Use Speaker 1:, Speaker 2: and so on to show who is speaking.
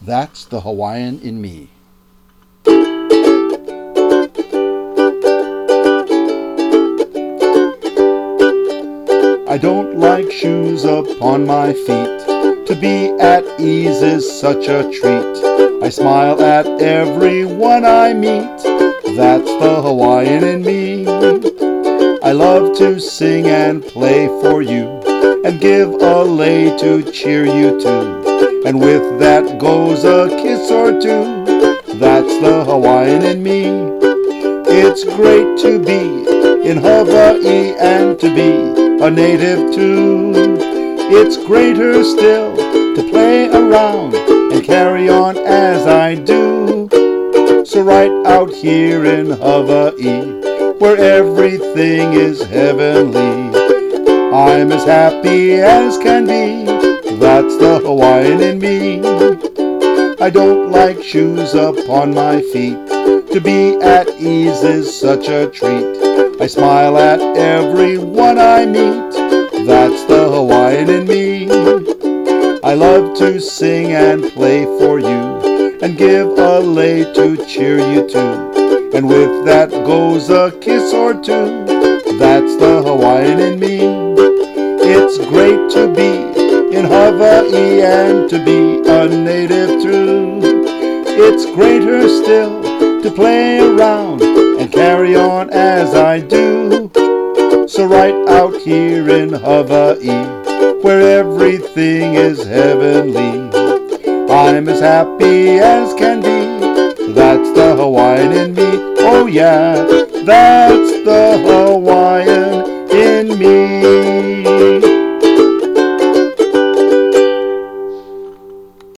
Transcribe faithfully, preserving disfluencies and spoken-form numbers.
Speaker 1: That's the Hawaiian in me. I don't like shoes upon my feet. To be at ease is such a treat. I smile at everyone I meet. That's the Hawaiian in me. I love to sing and play for you, and give a lei to cheer you to. And with that goes a kiss or two. That's the Hawaiian in me. It's great to be in Hawaii and to be a native too. It's greater still to play around and carry on as I do. So right out here in Hawaii, where everything is heavenly, I'm as happy as can be. That's the Hawaiian in me. I don't like shoes upon my feet. To be at ease is such a treat. I smile at everyone I meet. That's the Hawaiian in me. I love to sing and play for you, and give a lei to cheer you to. And with that goes a kiss or two. That's the Hawaiian in me. It's great to be in Hawaii and to be a native too. It's greater still to play around and carry on as I do. So right out here in Hawaii, where everything is heavenly, I'm as happy as can be. That's the Hawaiian in me. Oh yeah, that's the Hawaiian.